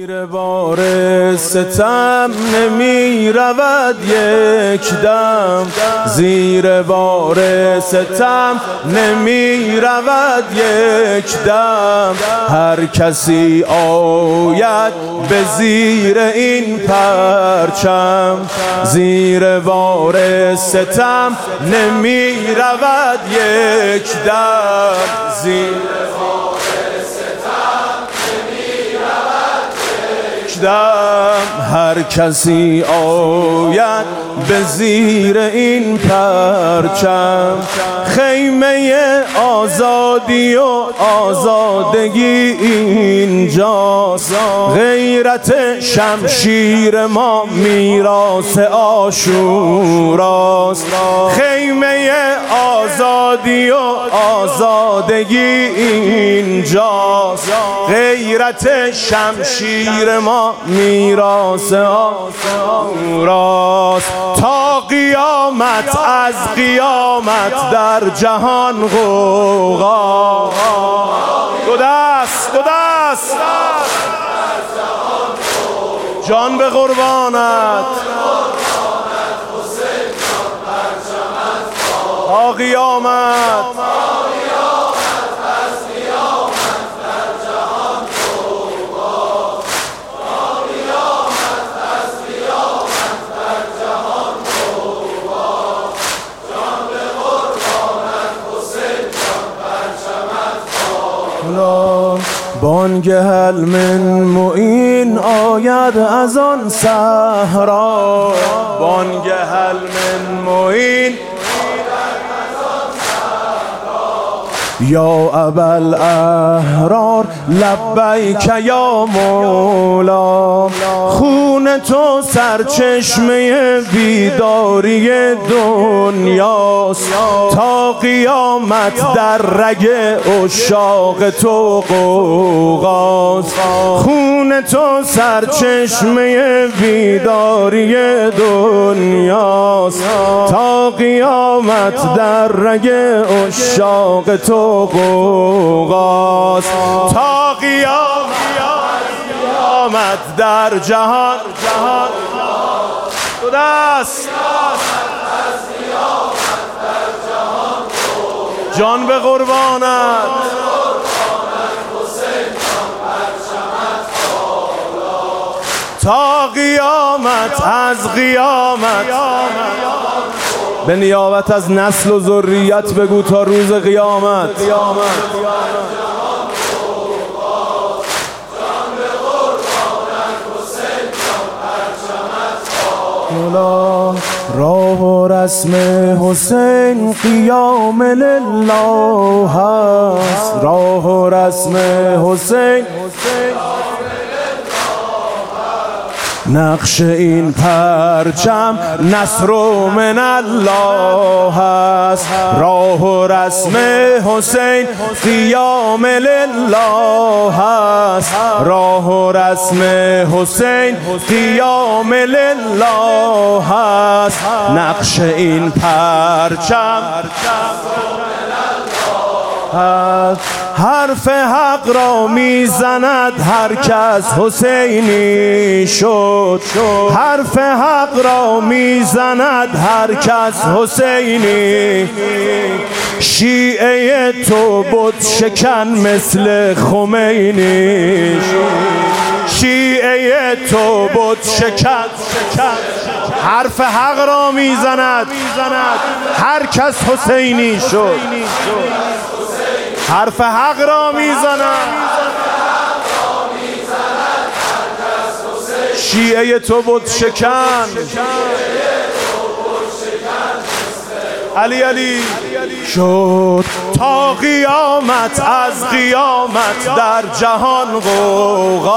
زیر بار ستم نمی رود یک دم، زیر بار ستم نمی رود یک دم. هر کسی آید به زیر این پرچم، زیر بار ستم نمی رود یک دم، زیر هر کسی آید به زیر این پرچم. خیمه آزادی و آزادگی اینجاست، غیرت شمشیر ما میراث عاشوراست. خیمه آزادی و آزادگی اینجاست، غیرت شمشیر ما میراث عاشوراست. تا قیامت از قیامت در جهان غوغا، دو دست دو دست جان به قربانت، تا قیامت بانگ هل من معین آید از آن صحرا، بانگ هل من معین یا ابالاحرار لبیک یا مولا. خون تو سرچشمه بیداری دنیاست، تا قیامت در رگ عشاق تو غوغاست. خون تو سرچشمه بیداری دنیاست، تا قیامت در رگ عشاق تو غوغاست. تا قیامت در جهان دو دست جان به قربانت، تا قیامت از قیامت به نیابت از نسل و ذریت بگو تا روز قیامت. راه و رسم حسین قیام لله هست، راه و رسم حسین نقش این پرچم نصر من الله است. راه و رسم حسین قیام لله است، راه و رسم حسین قیام لله است. نقش این پرچم حرف حق را میزند هر کس حسینی شد، حرف حق را میزند هر کس حسینی. شیعه تو بت شکن مثل خمینی، شیعه تو بت شکن حرف حق را میزند هر کس حسینی شد، حرف حق را میزند شیعه تو بت شکن. علی علی شد تا قیامت از قیامت در جهان غوغا.